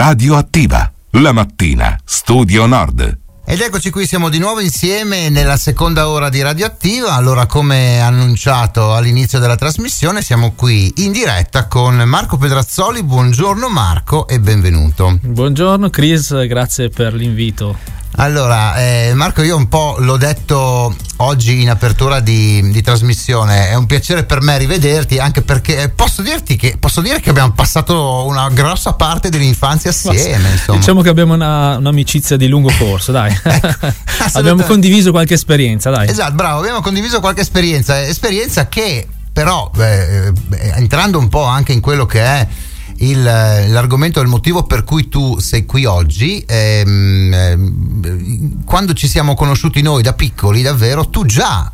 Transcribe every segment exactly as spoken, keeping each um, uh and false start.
Radioattiva, la mattina, Studio Nord. Ed eccoci qui, siamo di nuovo insieme nella seconda ora di Radioattiva. Allora, come annunciato all'inizio della trasmissione, siamo qui in diretta con Marco Pedrazzoli. Buongiorno Marco e benvenuto. Buongiorno Chris, grazie per l'invito. Allora, eh, Marco, io un po' l'ho detto oggi in apertura di, di trasmissione, è un piacere per me rivederti, anche perché posso dirti che posso dire che abbiamo passato una grossa parte dell'infanzia assieme. Insomma. Diciamo che abbiamo una, un'amicizia di lungo corso, dai. Ecco, abbiamo condiviso qualche esperienza, dai. Esatto, bravo, abbiamo condiviso qualche esperienza, esperienza che però, eh, entrando un po' anche in quello che è Il, l'argomento del motivo per cui tu sei qui oggi, ehm, ehm, quando ci siamo conosciuti noi da piccoli, davvero, tu già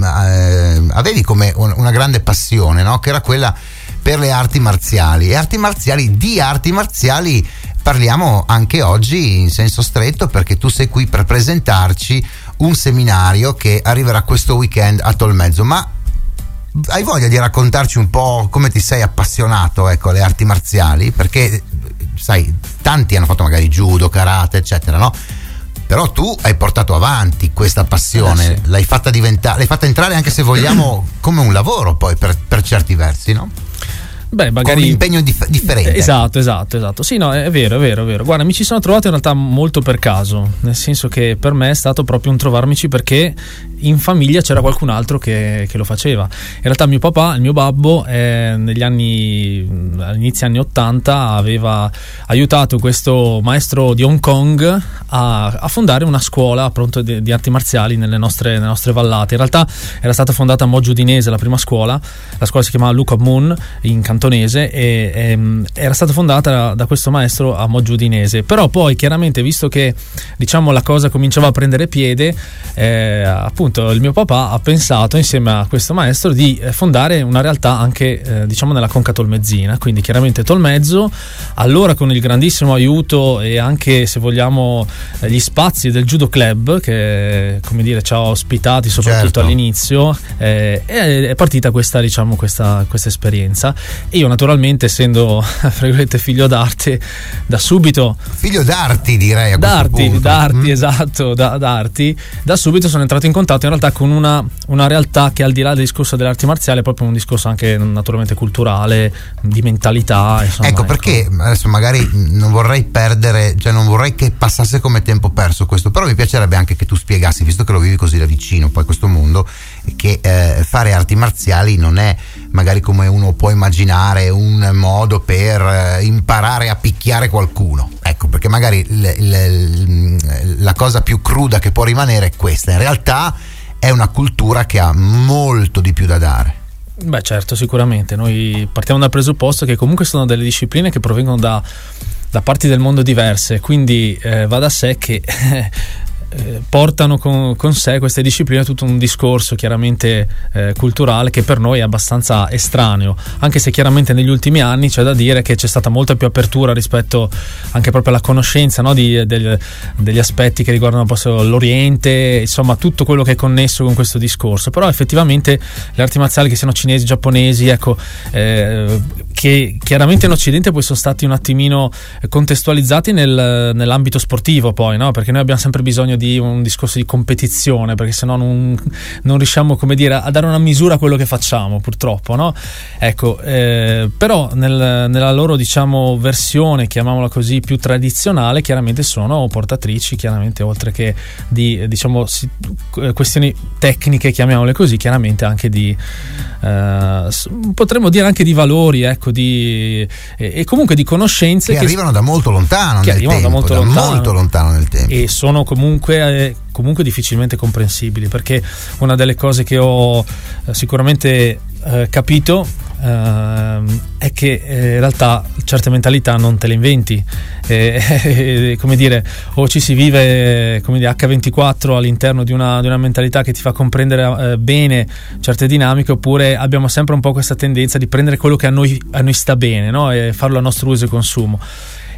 eh, avevi come un, una grande passione, no? Che era quella per le arti marziali, e arti marziali, di arti marziali parliamo anche oggi in senso stretto, perché tu sei qui per presentarci un seminario che arriverà questo weekend a Tolmezzo. Ma hai voglia di raccontarci un po' come ti sei appassionato, ecco, alle arti marziali? Perché sai, tanti hanno fatto magari judo, karate, eccetera, no? Però tu hai portato avanti questa passione, eh sì. l'hai fatta diventare, l'hai fatta entrare, anche se vogliamo, come un lavoro poi per, per certi versi, no? Beh, magari con un impegno dif- differente. Esatto, esatto, esatto. Sì, no, è vero, è vero, è vero. Guarda, mi ci sono trovato in realtà molto per caso, nel senso che per me è stato proprio un trovarmici, perché in famiglia c'era qualcun altro che, che lo faceva. In realtà mio papà, il mio babbo, eh, negli anni, all'inizio anni ottanta, aveva aiutato questo maestro di Hong Kong a, a fondare una scuola appunto di, di arti marziali nelle nostre, nelle nostre vallate. In realtà era stata fondata a Moggio Udinese la prima scuola, la scuola si chiamava Luca Moon in Canton e, e era stata fondata da, da questo maestro a Moggio Udinese. Però poi chiaramente, visto che diciamo la cosa cominciava a prendere piede, eh, appunto il mio papà ha pensato insieme a questo maestro di fondare una realtà anche eh, diciamo nella conca tolmezzina, quindi chiaramente Tolmezzo, allora con il grandissimo aiuto e anche, se vogliamo, gli spazi del Judo Club, che come dire ci ha ospitati soprattutto certo. all'inizio, eh, è, è partita questa diciamo questa, questa esperienza. E io naturalmente, essendo fra virgolette figlio d'arte, da subito figlio d'arti direi a d'arti, questo punto. d'arti mm. esatto, da, d'arti da subito sono entrato in contatto in realtà con una, una realtà che, al di là del discorso delle arti marziali, è proprio un discorso anche naturalmente culturale, di mentalità, insomma, ecco, ecco. Perché adesso magari non vorrei perdere, cioè non vorrei che passasse come tempo perso questo, però mi piacerebbe anche che tu spiegassi, visto che lo vivi così da vicino poi questo mondo, che eh, fare arti marziali non è magari come uno può immaginare un modo per imparare a picchiare qualcuno, ecco, perché magari le, le, la cosa più cruda che può rimanere è questa. In realtà è una cultura che ha molto di più da dare. Beh, certo, sicuramente noi partiamo dal presupposto che comunque sono delle discipline che provengono da, da parti del mondo diverse, quindi eh, va da sé che portano con, con sé queste discipline tutto un discorso chiaramente eh, culturale, che per noi è abbastanza estraneo, anche se chiaramente negli ultimi anni c'è da dire che c'è stata molta più apertura rispetto anche proprio alla conoscenza, no, di, del, degli aspetti che riguardano proprio l'Oriente, insomma tutto quello che è connesso con questo discorso. Però effettivamente le arti marziali, che siano cinesi, giapponesi, ecco, eh, che chiaramente in Occidente poi sono stati un attimino contestualizzati nel, nell'ambito sportivo poi, no? Perché noi abbiamo sempre bisogno di di un discorso di competizione, perché sennò non, non riusciamo, come dire, a dare una misura a quello che facciamo, purtroppo, no? Ecco, eh, però nel, nella loro diciamo versione, chiamiamola così, più tradizionale, chiaramente sono portatrici, chiaramente, oltre che di diciamo si, questioni tecniche, chiamiamole così, chiaramente anche di eh, potremmo dire anche di valori, ecco, di e, e comunque di conoscenze che, che arrivano da molto lontano che nel arrivano tempo, da molto da lontano, molto lontano nel tempo, e sono comunque comunque difficilmente comprensibili, perché una delle cose che ho eh, sicuramente eh, capito eh, è che eh, in realtà certe mentalità non te le inventi, eh, eh, come dire, o ci si vive come dire acca ventiquattro all'interno di una, di una mentalità che ti fa comprendere eh, bene certe dinamiche, oppure abbiamo sempre un po' questa tendenza di prendere quello che a noi, a noi sta bene, no? E farlo a nostro uso e consumo.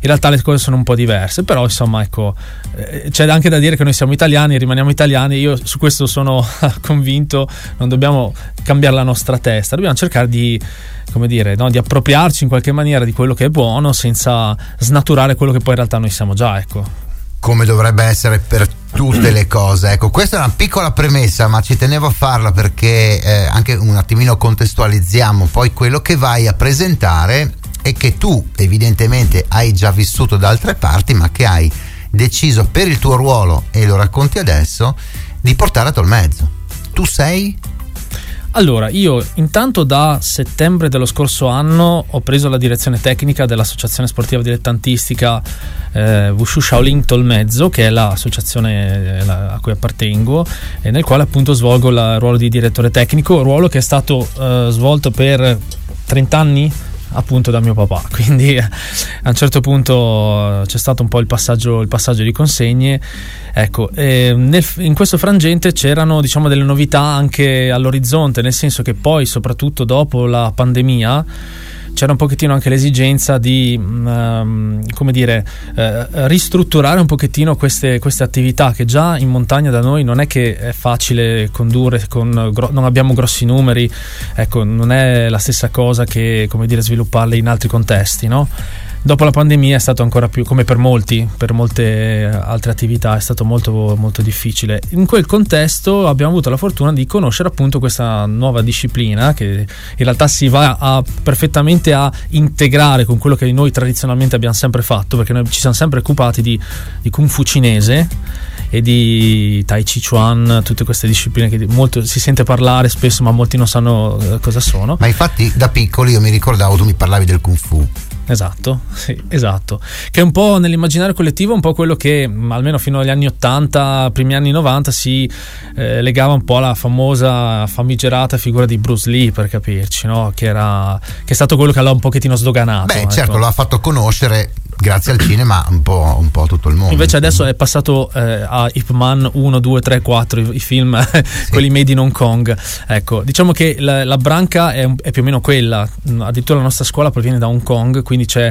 realtà le cose sono un po' diverse, però insomma ecco, eh, c'è anche da dire che noi siamo italiani, rimaniamo italiani, io su questo sono convinto, non dobbiamo cambiare la nostra testa, dobbiamo cercare di, come dire, no, di appropriarci in qualche maniera di quello che è buono senza snaturare quello che poi in realtà noi siamo già, ecco. Come dovrebbe essere per tutte le cose. Ecco, questa è una piccola premessa, ma ci tenevo a farla perché eh, anche un attimino contestualizziamo poi quello che vai a presentare e che tu evidentemente hai già vissuto da altre parti, ma che hai deciso per il tuo ruolo, e lo racconti adesso, di portare a Tolmezzo. Tu sei? Allora, io intanto da settembre dello scorso anno ho preso la direzione tecnica dell'associazione sportiva dilettantistica eh, Wushu Shaolin Tolmezzo, che è l'associazione eh, la, a cui appartengo, e nel quale appunto svolgo il ruolo di direttore tecnico, ruolo che è stato eh, svolto per trenta anni appunto da mio papà, quindi a un certo punto c'è stato un po' il passaggio, il passaggio di consegne, ecco, e nel, in questo frangente c'erano diciamo delle novità anche all'orizzonte, nel senso che poi soprattutto dopo la pandemia c'era un pochettino anche l'esigenza di um, come dire eh, ristrutturare un pochettino queste, queste attività che già in montagna da noi non è che è facile condurre, con, gro- non abbiamo grossi numeri, ecco, non è la stessa cosa che, come dire, svilupparle in altri contesti, no? Dopo la pandemia è stato ancora più, come per molti, per molte altre attività, è stato molto molto difficile. In quel contesto abbiamo avuto la fortuna di conoscere appunto questa nuova disciplina che in realtà si va a, perfettamente a integrare con quello che noi tradizionalmente abbiamo sempre fatto, perché noi ci siamo sempre occupati di, di Kung Fu cinese e di Tai Chi Chuan, tutte queste discipline che molto si sente parlare spesso ma molti non sanno cosa sono. Ma infatti da piccoli io mi ricordavo, tu mi parlavi del Kung Fu. Esatto, sì, esatto, che è un po' nell'immaginario collettivo un po' quello che almeno fino agli anni ottanta, primi anni novanta si eh, legava un po' alla famosa famigerata figura di Bruce Lee, per capirci, no? Che era che è stato quello che l'ha un pochettino sdoganato. Beh, ecco. Certo, lo ha fatto conoscere grazie al cinema un po', un po' tutto il mondo. Invece adesso è passato eh, a Ip Man uno, due, tre, quattro, i, i film sì. quelli made in Hong Kong, ecco, diciamo che la, la branca è, è più o meno quella, addirittura la nostra scuola proviene da Hong Kong, quindi c'è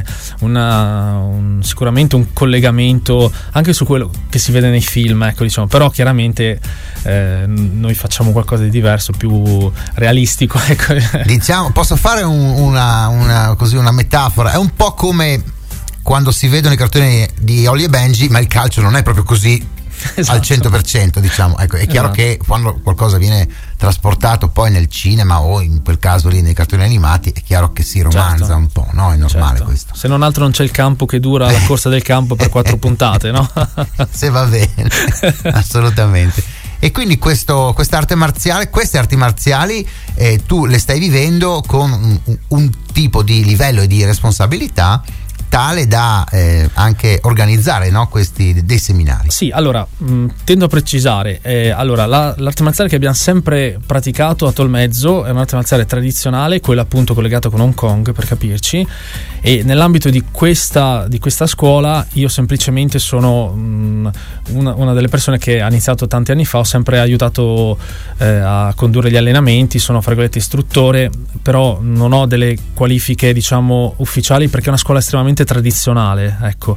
una, un, sicuramente un collegamento anche su quello che si vede nei film, ecco, diciamo, però chiaramente eh, noi facciamo qualcosa di diverso, più realistico, ecco. Diciamo, posso fare un, una, una, così, una metafora, è un po' come quando si vedono i cartoni di Holly e Benji, ma il calcio non è proprio così esatto. al cento per cento, diciamo. Ecco, è chiaro esatto. che quando qualcosa viene trasportato poi nel cinema o in quel caso lì nei cartoni animati, è chiaro che si romanza certo. un po', no? È normale certo. questo. Se non altro non c'è il campo che dura la corsa del campo per quattro puntate, no? Se va bene, assolutamente. E quindi questo, quest'arte marziale, queste arti marziali eh, tu le stai vivendo con un, un tipo di livello e di responsabilità tale da eh, anche organizzare, no? Questi dei seminari. Sì, allora mh, tendo a precisare eh, allora la, l'arte marziale che abbiamo sempre praticato a Tolmezzo è un'arte marziale tradizionale, quella appunto collegata con Hong Kong, per capirci, e nell'ambito di questa di questa scuola io semplicemente sono mh, una, una delle persone che ha iniziato tanti anni fa, ho sempre aiutato eh, a condurre gli allenamenti, sono fra virgolette istruttore, però non ho delle qualifiche diciamo ufficiali perché è una scuola estremamente tradizionale, ecco.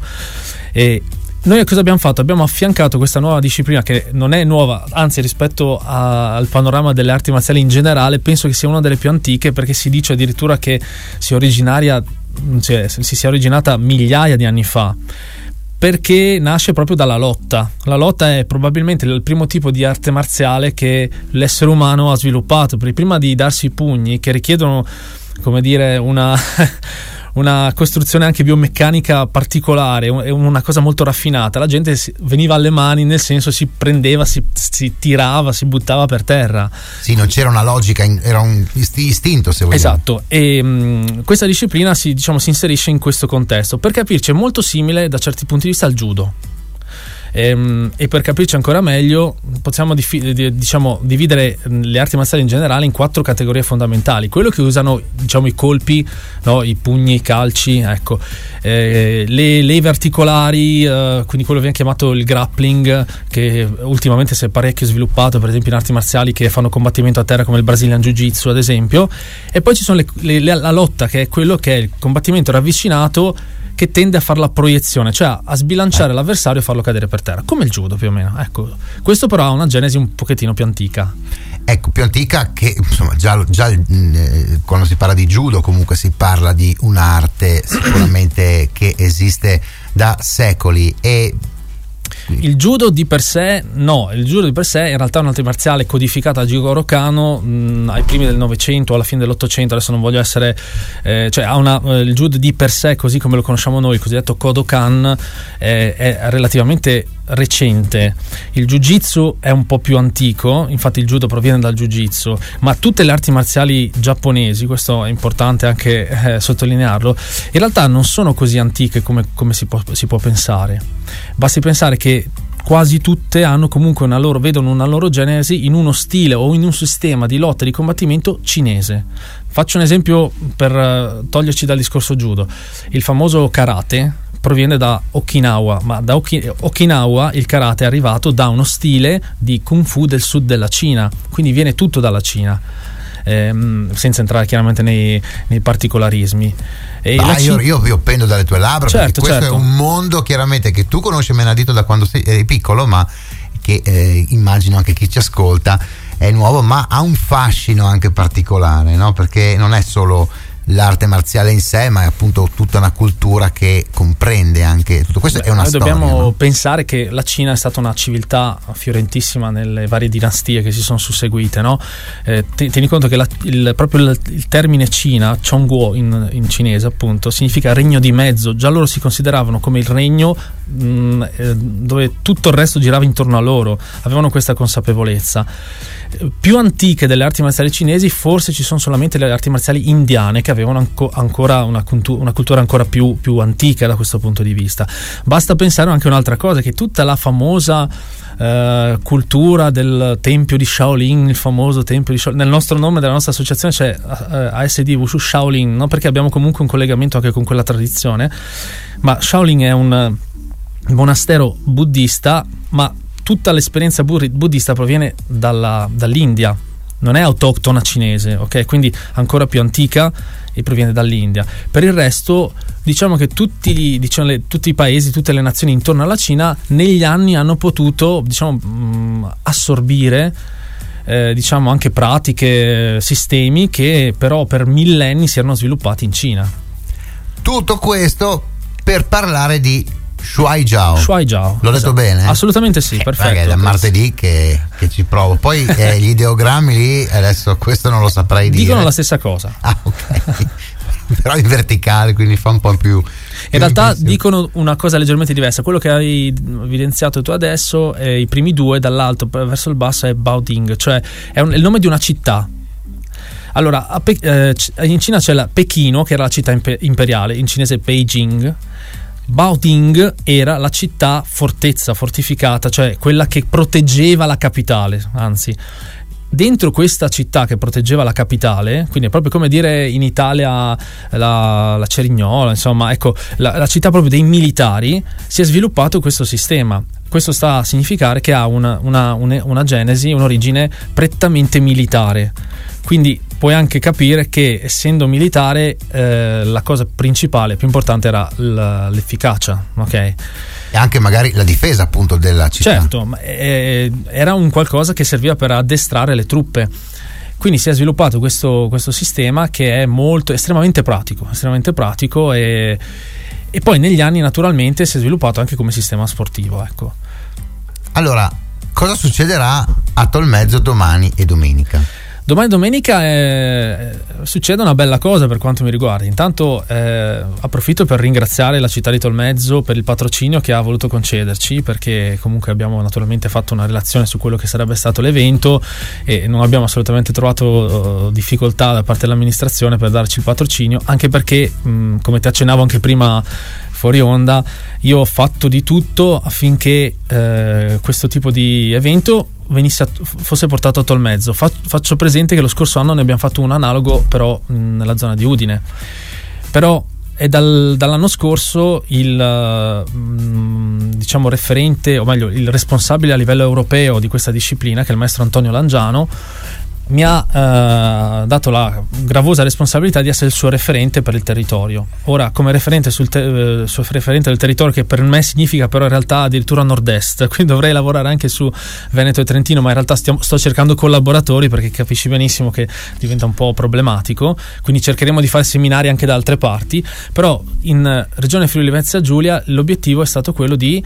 E noi cosa abbiamo fatto? Abbiamo affiancato questa nuova disciplina che non è nuova, anzi rispetto a, al panorama delle arti marziali in generale penso che sia una delle più antiche, perché si dice addirittura che sia originaria, cioè, si sia originata migliaia di anni fa, perché nasce proprio dalla lotta. La lotta è probabilmente il primo tipo di arte marziale che l'essere umano ha sviluppato, perché prima di darsi i pugni, che richiedono, come dire, una una costruzione anche biomeccanica particolare, è una cosa molto raffinata, la gente veniva alle mani, nel senso si prendeva, si, si tirava, si buttava per terra. Sì, non c'era una logica, era un istinto, se vogliamo. Esatto, e mh, questa disciplina si, diciamo, si inserisce in questo contesto. Per capirci è molto simile da certi punti di vista al judo. E, e per capirci ancora meglio possiamo difi- diciamo dividere le arti marziali in generale in quattro categorie fondamentali: quello che usano diciamo i colpi, no? I pugni, i calci, ecco, eh, le leve articolari, eh, quindi quello che viene chiamato il grappling, che ultimamente si è parecchio sviluppato per esempio in arti marziali che fanno combattimento a terra come il Brazilian Jiu-Jitsu ad esempio. E poi ci sono le, le, la lotta, che è quello che è il combattimento ravvicinato, che tende a fare la proiezione, cioè a sbilanciare eh. l'avversario e farlo cadere per terra, come il judo più o meno. Ecco, questo però ha una genesi un pochettino più antica. Ecco, più antica che insomma già, già eh, quando si parla di judo comunque si parla di un'arte sicuramente che esiste da secoli. E il judo di per sé no, il judo di per sé in realtà è un'arte marziale codificata da Jigoro Kano mh, ai primi del Novecento, alla fine dell'Ottocento. Adesso non voglio essere eh, cioè ha una, eh, il judo di per sé, così come lo conosciamo noi, il cosiddetto Kodokan, eh, è relativamente recente. Il jiu-jitsu è un po' più antico, infatti il judo proviene dal jiu-jitsu, ma tutte le arti marziali giapponesi, questo è importante anche eh, sottolinearlo, in realtà non sono così antiche come, come si può, si può pensare. Basti pensare che quasi tutte hanno comunque una loro, vedono una loro genesi in uno stile o in un sistema di lotta e di combattimento cinese. Faccio un esempio per uh, toglierci dal discorso judo. Il famoso karate proviene da Okinawa, ma da Oki- Okinawa il karate è arrivato da uno stile di kung fu del sud della Cina, quindi viene tutto dalla Cina, ehm, senza entrare chiaramente nei, nei particolarismi. E ah, io, io, io pendo dalle tue labbra, certo, perché questo certo. è un mondo chiaramente che tu conosci menadito da quando sei eh, piccolo, ma che eh, immagino anche chi ci ascolta è nuovo, ma ha un fascino anche particolare, no? Perché non è solo l'arte marziale in sé, ma è appunto tutta una cultura che comprende anche tutto questo. Beh, è una noi storia, dobbiamo no? pensare che la Cina è stata una civiltà fiorentissima nelle varie dinastie che si sono susseguite, no? Eh, tieni conto che la, il, proprio il, il termine Cina, Chongguo in, in cinese appunto, significa regno di mezzo. Già loro si consideravano come il regno mh, eh, dove tutto il resto girava intorno a loro, avevano questa consapevolezza. Più antiche delle arti marziali cinesi forse ci sono solamente le arti marziali indiane, che avevano anco, ancora una, cultu- una cultura ancora più, più antica da questo punto di vista. Basta pensare anche un'altra cosa, che tutta la famosa eh, cultura del tempio di Shaolin, il famoso tempio di Shaolin, nel nostro nome della nostra associazione c'è eh, A S D Wushu Shaolin, no? Perché abbiamo comunque un collegamento anche con quella tradizione, ma Shaolin è un monastero buddista, ma tutta l'esperienza buddista proviene dalla, dall'India, non è autoctona cinese, ok? Quindi ancora più antica e proviene dall'India. Per il resto, diciamo che tutti, diciamo, le, tutti i paesi, tutte le nazioni intorno alla Cina negli anni hanno potuto, diciamo, mh, assorbire eh, diciamo anche pratiche, sistemi che però per millenni si erano sviluppati in Cina. Tutto questo per parlare di Shuai Jiao. Shuai Jiao. L'ho detto esatto. bene? Assolutamente sì, eh, perfetto. È da martedì che, che ci provo. Poi eh, gli ideogrammi lì, adesso questo non lo saprei dire. Dicono la stessa cosa. Ah, ok. Però in verticale, quindi fa un po' più. In realtà dicono una cosa leggermente diversa. Quello che hai evidenziato tu adesso, eh, i primi due dall'alto verso il basso è Baoding, cioè è, un, è il nome di una città. Allora, a Pe- eh, in Cina c'è la Pechino, che era la città imper- imperiale, in cinese Beijing. Baoding era la città fortezza, fortificata, cioè quella che proteggeva la capitale. Anzi, dentro questa città che proteggeva la capitale, quindi è proprio come dire in Italia la, la Cerignola, insomma, ecco, la, la città proprio dei militari, si è sviluppato questo sistema. Questo sta a significare che ha una, una, una, una genesi, un'origine prettamente militare. Quindi puoi anche capire che, essendo militare, eh, la cosa principale, più importante, era l'efficacia, ok? E anche magari la difesa appunto della città. Certo, ma eh, era un qualcosa che serviva per addestrare le truppe. Quindi si è sviluppato questo, questo sistema che è molto, estremamente pratico, estremamente pratico e, e poi negli anni naturalmente si è sviluppato anche come sistema sportivo, ecco. Allora, cosa succederà a Tolmezzo domani e domenica? Domani domenica eh, succede una bella cosa per quanto mi riguarda. Intanto eh, approfitto per ringraziare la città di Tolmezzo per il patrocinio che ha voluto concederci, perché comunque abbiamo naturalmente fatto una relazione su quello che sarebbe stato l'evento e non abbiamo assolutamente trovato uh, difficoltà da parte dell'amministrazione per darci il patrocinio, anche perché mh, come ti accennavo anche prima fuori onda, io ho fatto di tutto affinché eh, questo tipo di evento venisse a, fosse portato a Tolmezzo. Fa, faccio presente che lo scorso anno ne abbiamo fatto un analogo però mh, nella zona di Udine, però è dal, dall'anno scorso il mh, diciamo referente, o meglio il responsabile a livello europeo di questa disciplina, che è il maestro Antonio Langiano, mi ha eh, dato la gravosa responsabilità di essere il suo referente per il territorio. Ora, come referente sul te- eh, suo referente del territorio, che per me significa però in realtà addirittura nord-est, quindi dovrei lavorare anche su Veneto e Trentino, ma in realtà stiamo, sto cercando collaboratori, perché capisci benissimo che diventa un po' problematico, quindi cercheremo di fare seminari anche da altre parti. Però in Regione Friuli Venezia Giulia l'obiettivo è stato quello di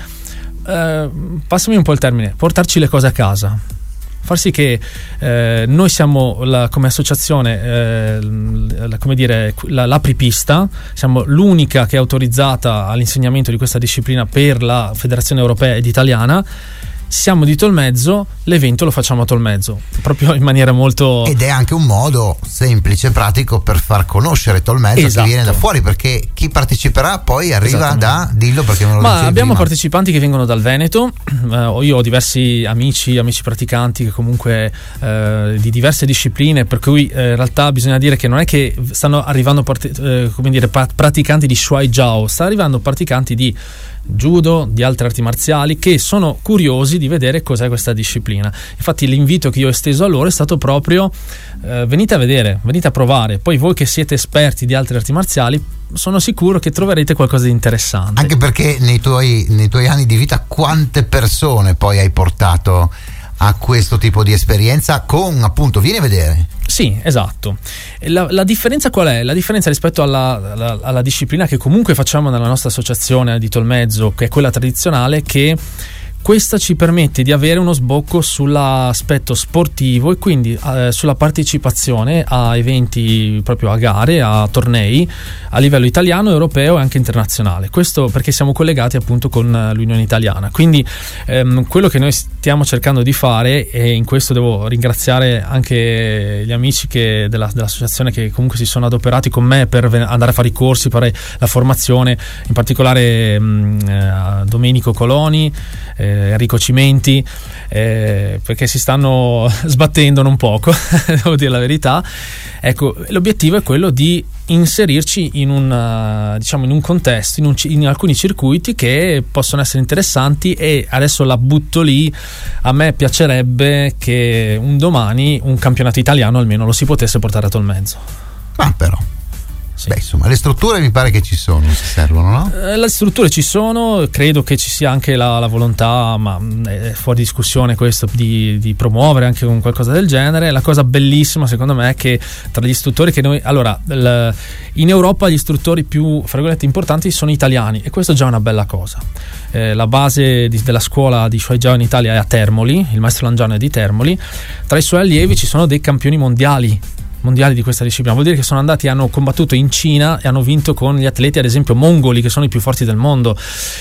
eh, passami un po' il termine, portarci le cose a casa, far sì che eh, noi siamo la, come associazione eh, la, come dire, la, l'apripista, siamo l'unica che è autorizzata all'insegnamento di questa disciplina per la Federazione Europea ed Italiana. Siamo di Tolmezzo, l'evento lo facciamo a Tolmezzo, proprio in maniera molto... Ed è anche un modo semplice e pratico per far conoscere Tolmezzo, esatto, che viene da fuori, perché chi parteciperà poi arriva da... Dillo perché non lo Ma abbiamo prima. partecipanti che vengono dal Veneto, uh, io ho diversi amici, amici praticanti che comunque uh, di diverse discipline, per cui uh, in realtà bisogna dire che non è che stanno arrivando part- uh, come dire, praticanti di Shuai Jiao, sta arrivando praticanti di judo, di altre arti marziali, che sono curiosi di vedere cos'è questa disciplina. Infatti l'invito che io ho esteso a loro è stato proprio eh, venite a vedere, venite a provare, poi voi che siete esperti di altre arti marziali sono sicuro che troverete qualcosa di interessante. Anche perché nei tuoi, nei tuoi anni di vita quante persone poi hai portato a questo tipo di esperienza con, appunto, vieni a vedere. Sì, esatto. La, la differenza qual è? La differenza rispetto alla, alla, alla disciplina che comunque facciamo nella nostra associazione di Tolmezzo, che è quella tradizionale, che questa ci permette di avere uno sbocco sull'aspetto sportivo e quindi eh, sulla partecipazione a eventi, proprio a gare, a tornei a livello italiano, europeo e anche internazionale. Questo perché siamo collegati appunto con l'Unione Italiana. Quindi ehm, quello che noi stiamo cercando di fare, e in questo devo ringraziare anche gli amici che della, dell'associazione che comunque si sono adoperati con me per andare a fare i corsi, fare la formazione, in particolare mh, eh, Domenico Coloni, eh, Enrico Cimenti, eh, perché si stanno sbattendo un poco, devo dire la verità. Ecco, l'obiettivo è quello di inserirci in un, diciamo, in un contesto, in, un, in alcuni circuiti che possono essere interessanti, e adesso la butto lì. A me piacerebbe che un domani un campionato italiano almeno lo si potesse portare a Tolmezzo. Ma però Sì. Beh, insomma, le strutture mi pare che ci sono, si servono, no? Eh, le strutture ci sono, credo che ci sia anche la, la volontà, ma è fuori discussione questo, di, di promuovere anche un qualcosa del genere. La cosa bellissima secondo me è che tra gli istruttori che noi, allora, il, in Europa gli istruttori più, fra virgolette, importanti sono italiani, e questo è già una bella cosa. Eh, la base di, della scuola di Shuai Jiao in Italia è a Termoli, il maestro Langiano è di Termoli. Tra i suoi allievi ci sono dei campioni mondiali mondiali di questa disciplina, vuol dire che sono andati, hanno combattuto in Cina e hanno vinto con gli atleti ad esempio mongoli, che sono i più forti del mondo.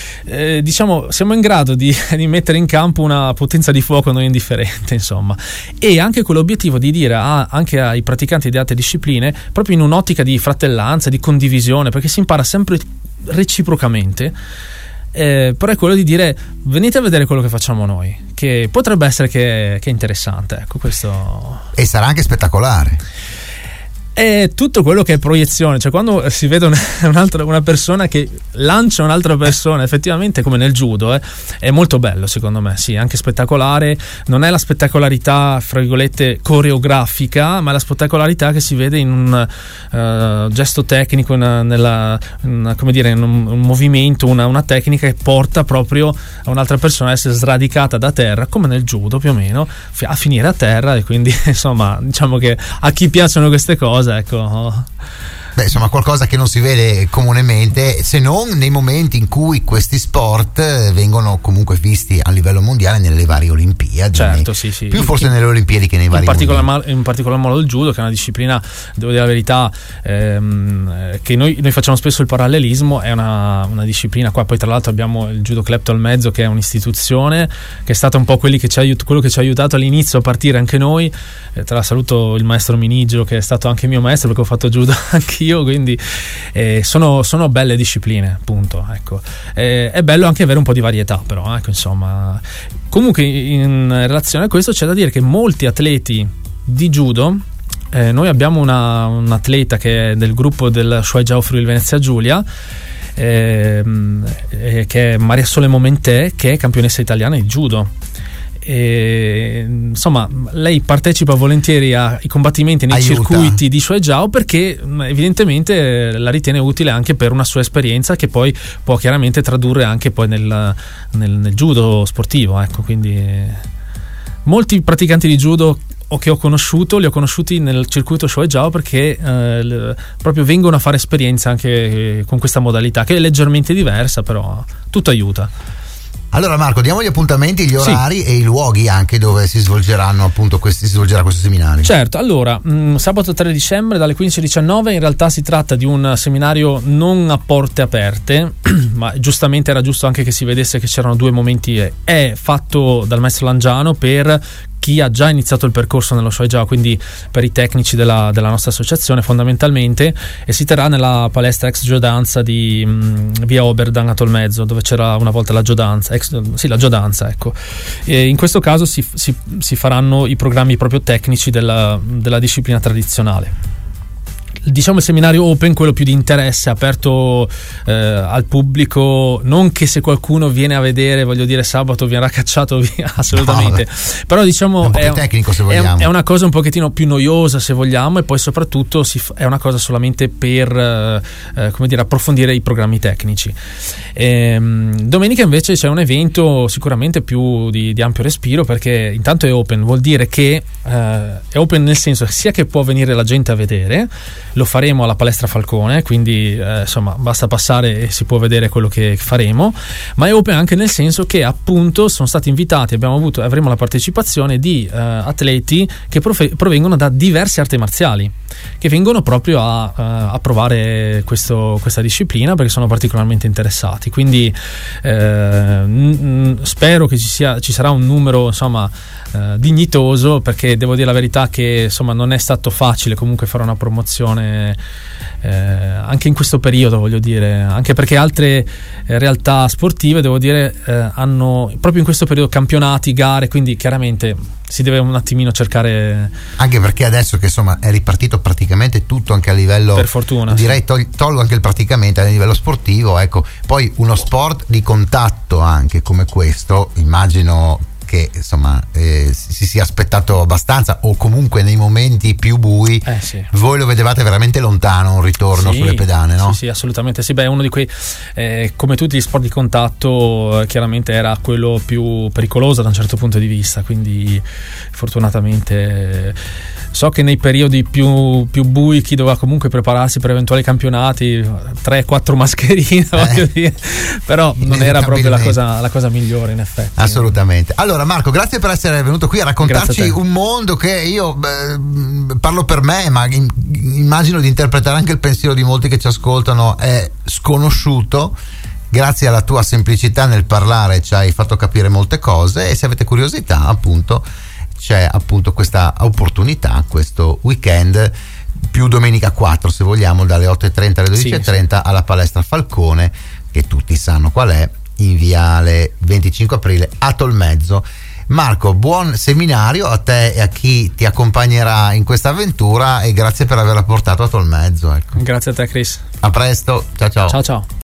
Eh, diciamo, siamo in grado di, di mettere in campo una potenza di fuoco non indifferente, insomma, e anche con l'obiettivo di dire a, anche ai praticanti di altre discipline, proprio in un'ottica di fratellanza, di condivisione, perché si impara sempre reciprocamente. Eh, però è quello di dire: venite a vedere quello che facciamo noi, che potrebbe essere che, che è interessante, ecco, questo. E sarà anche spettacolare. È tutto quello che è proiezione, cioè quando si vede un, un'altra, una persona che lancia un'altra persona, effettivamente, come nel judo, eh, è molto bello secondo me, sì, anche spettacolare. Non è la spettacolarità, fra virgolette, coreografica, ma è la spettacolarità che si vede in un uh, gesto tecnico, in, nella, in, come dire, in un, un movimento, una, una tecnica che porta proprio a un'altra persona a essere sradicata da terra, come nel judo più o meno, a finire a terra. E quindi insomma, diciamo che a chi piacciono queste cose, ecco. Beh, insomma, qualcosa che non si vede comunemente, se non nei momenti in cui questi sport vengono comunque visti a livello mondiale nelle varie Olimpiadi. Certo, sì, sì. Più forse nelle Olimpiadi che nei vari in particolar, mondiali. In particolar modo il judo, che è una disciplina, devo dire la verità, ehm, che noi, noi facciamo spesso il parallelismo, è una, una disciplina. Qua poi tra l'altro abbiamo il Judo Club Tolmezzo, che è un'istituzione che è stata un po' quelli che ci ha aiut- quello che ci ha aiutato all'inizio a partire anche noi. Eh, tra l'altro saluto il maestro Minigio, che è stato anche mio maestro, perché ho fatto judo anche io, quindi eh, sono, sono belle discipline, appunto, ecco. Eh, è bello anche avere un po' di varietà, però, ecco, insomma. Comunque, in relazione a questo c'è da dire che molti atleti di judo, eh, noi abbiamo una, un atleta che è del gruppo del Shuai Jiao Friuli Venezia Giulia, eh, eh, che è Maria Sole Momentè, che è campionessa italiana di judo. e, insomma, lei partecipa volentieri ai combattimenti nei Aiuta. circuiti di Shuaijiao perché evidentemente la ritiene utile anche per una sua esperienza che poi può chiaramente tradurre anche poi nel, nel, nel judo sportivo, ecco. Quindi molti praticanti di judo o che ho conosciuto li ho conosciuti nel circuito Shuaijiao perché eh, le, proprio vengono a fare esperienza anche con questa modalità che è leggermente diversa, però tutto aiuta. Allora Marco, diamo gli appuntamenti, gli orari, sì, e i luoghi anche dove si svolgeranno appunto questi, si svolgerà questo seminario. Certo, allora mh, sabato tre dicembre dalle quindici alle diciannove, in realtà si tratta di un seminario non a porte aperte, ma giustamente era giusto anche che si vedesse che c'erano due momenti. È fatto dal maestro Langiano per chi ha già iniziato il percorso nello Shuaijiao, quindi per i tecnici della, della nostra associazione fondamentalmente, e si terrà nella palestra ex Giodanza di mh, via Oberdan a Tolmezzo, dove c'era una volta la Giodanza, ex, sì la Giodanza, ecco. E in questo caso si, si, si faranno i programmi proprio tecnici della, della disciplina tradizionale. Diciamo il seminario open, quello più di interesse, aperto eh, al pubblico, non che se qualcuno viene a vedere, voglio dire, sabato verrà cacciato via, assolutamente, no, però diciamo è un po' è, più tecnico, se vogliamo. È, è una cosa un pochettino più noiosa, se vogliamo, e poi soprattutto si f- è una cosa solamente per eh, come dire, approfondire i programmi tecnici. E, domenica invece c'è un evento sicuramente più di, di ampio respiro, perché intanto è open, vuol dire che eh, è open nel senso sia che può venire la gente a vedere. Lo faremo alla palestra Falcone, quindi eh, insomma basta passare e si può vedere quello che faremo, ma è open anche nel senso che appunto sono stati invitati, abbiamo avuto, avremo la partecipazione di eh, atleti che profe- provengono da diverse arti marziali, che vengono proprio a, uh, a provare questo, questa disciplina perché sono particolarmente interessati. Quindi eh, n- n- spero che ci sia, ci sarà un numero insomma eh, dignitoso, perché devo dire la verità che insomma non è stato facile comunque fare una promozione eh, anche in questo periodo, voglio dire, anche perché altre eh, realtà sportive, devo dire, eh, hanno proprio in questo periodo campionati, gare, quindi chiaramente si deve un attimino cercare, anche perché adesso che insomma è ripartito praticamente tutto anche a livello, per fortuna, direi, sì. tol- tolgo anche il praticamente a livello sportivo, ecco, poi uno sport di contatto anche come questo, immagino che insomma eh, si sia aspettato abbastanza, o comunque nei momenti più bui eh, sì. voi lo vedevate veramente lontano un ritorno sì, sulle pedane, no? Sì, sì, assolutamente sì. Beh, uno di quei eh, come tutti gli sport di contatto eh, chiaramente era quello più pericoloso da un certo punto di vista, quindi fortunatamente eh, so che nei periodi più, più bui chi doveva comunque prepararsi per eventuali campionati, tre quattro mascherine, eh, voglio dire, però non era proprio la cosa, la cosa migliore in effetti. Assolutamente. Allora Marco, grazie per essere venuto qui a raccontarci a un mondo che io beh, parlo per me, ma in, immagino di interpretare anche il pensiero di molti che ci ascoltano, è sconosciuto. Grazie alla tua semplicità nel parlare ci hai fatto capire molte cose, e se avete curiosità appunto c'è appunto questa opportunità questo weekend, più domenica quattro se vogliamo, dalle otto e trenta alle dodici e trenta sì, alla palestra Falcone, che tutti sanno qual è, in viale venticinque aprile a Tolmezzo. Marco, buon seminario a te e a chi ti accompagnerà in questa avventura, e grazie per averla portato a Tolmezzo, ecco. Grazie a te, Chris. A presto, ciao ciao. Ciao ciao.